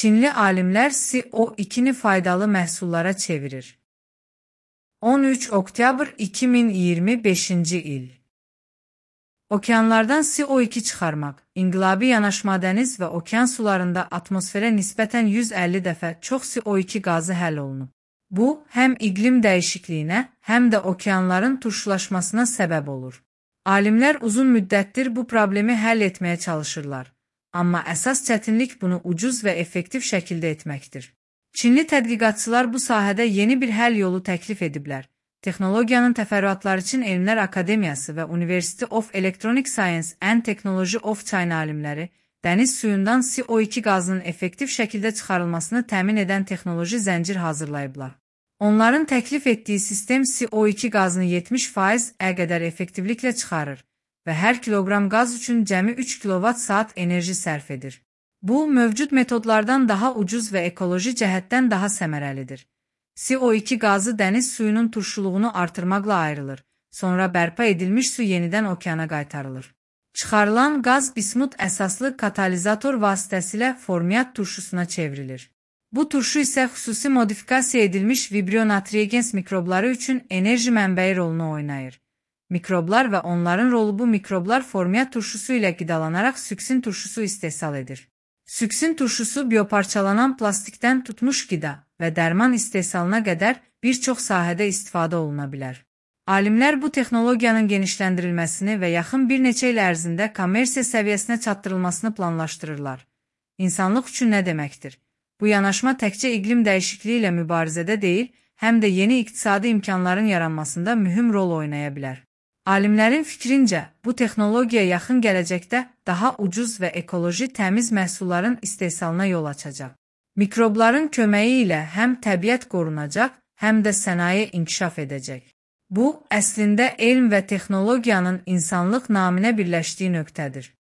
Çinli alimlər CO2-ni faydalı məhsullara çevirir. 13 oktyabr 2025-ci il. Okeanlardan CO2 çıxarmaq, inqilabi yanaşma dəniz və okean sularında atmosferə nisbətən 150 dəfə çox CO2 qazı həll olunub. Bu, həm iqlim dəyişikliyinə, həm də okeanların turşulaşmasına səbəb olur. Alimlər uzun müddətdir bu problemi həll etməyə çalışırlar. Amma əsas çətinlik bunu ucuz və effektiv şəkildə etməkdir. Çinli tədqiqatçılar bu sahədə yeni bir həll yolu təklif ediblər. Texnologiyanın təfərrüatları üçün Elmlər Akademiyası və University of Electronic Science and Technology of China alimləri dəniz suyundan CO2 qazının effektiv şəkildə çıxarılmasını təmin edən texnoloji zəncir hazırlayıblar. Onların təklif etdiyi sistem CO2 qazını 70% qədər effektivliklə çıxarır və hər kiloqram qaz üçün cəmi 3 kWh enerji sərf edir. Bu, mövcud metodlardan daha ucuz və ekoloji cəhətdən daha səmərəlidir. CO2 qazı dəniz suyunun turşuluğunu artırmaqla ayrılır, sonra bərpa edilmiş su yenidən okeana qaytarılır. Çıxarılan qaz bismut əsaslı katalizator vasitəsilə formiat turşusuna çevrilir. Bu turşu isə xüsusi modifikasiya edilmiş vibrio natrigens mikrobları üçün enerji mənbəyi rolunu oynayır. Mikroblar və onların rolu bu mikroblar formiat turşusu ilə qidalanaraq süksin turşusu istehsal edir. Süksin turşusu bioparçalanan plastikdən tutmuş qida və dərman istehsalına qədər bir çox sahədə istifadə oluna bilər. Alimlər bu texnologiyanın genişləndirilməsini və yaxın bir neçə il ərzində kommersiya səviyyəsinə çatdırılmasını planlaşdırırlar. İnsanlıq üçün nə deməkdir? Bu yanaşma təkcə iqlim dəyişikliyi ilə mübarizədə deyil, həm də yeni iqtisadi imkanların yaranmasında mühüm rol oynaya bilər. Alimlərin fikrincə, bu texnologiya yaxın gələcəkdə daha ucuz və ekoloji təmiz məhsulların istehsalına yol açacaq. Mikrobların köməyi ilə həm təbiət qorunacaq, həm də sənaye inkişaf edəcək. Bu, əslində elm və texnologiyanın insanlıq naminə birləşdiyi nöqtədir.